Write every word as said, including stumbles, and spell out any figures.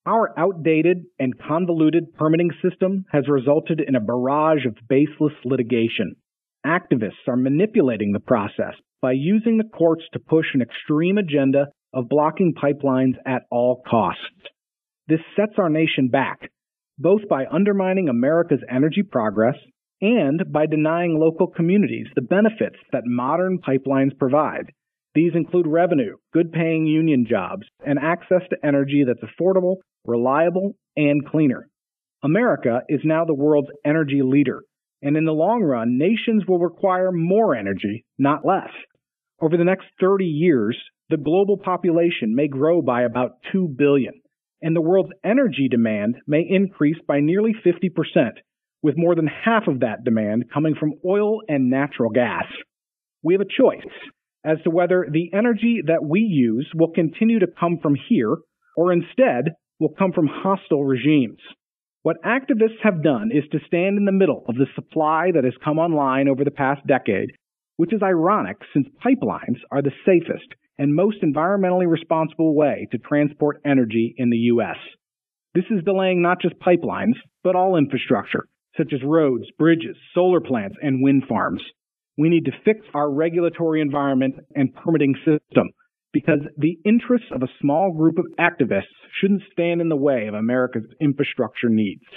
Our outdated and convoluted permitting system has resulted in a barrage of baseless litigation. Activists are manipulating the process by using the courts to push an extreme agenda of blocking pipelines at all costs. This sets our nation back, both by undermining America's energy progress and by denying local communities the benefits that modern pipelines provide. These include revenue, good-paying union jobs, and access to energy that's affordable, reliable, and cleaner. America is now the world's energy leader, and in the long run, nations will require more energy, not less. Over the next thirty years, the global population may grow by about two billion, and the world's energy demand may increase by nearly fifty percent, with more than half of that demand coming from oil and natural gas. We have a choice as to whether the energy that we use will continue to come from here or instead will come from hostile regimes. What activists have done is to stand in the middle of the supply that has come online over the past decade, which is ironic since pipelines are the safest and most environmentally responsible way to transport energy in the U S. This is delaying not just pipelines, but all infrastructure, such as roads, bridges, solar plants, and wind farms. We need to fix our regulatory environment and permitting system because the interests of a small group of activists shouldn't stand in the way of America's infrastructure needs.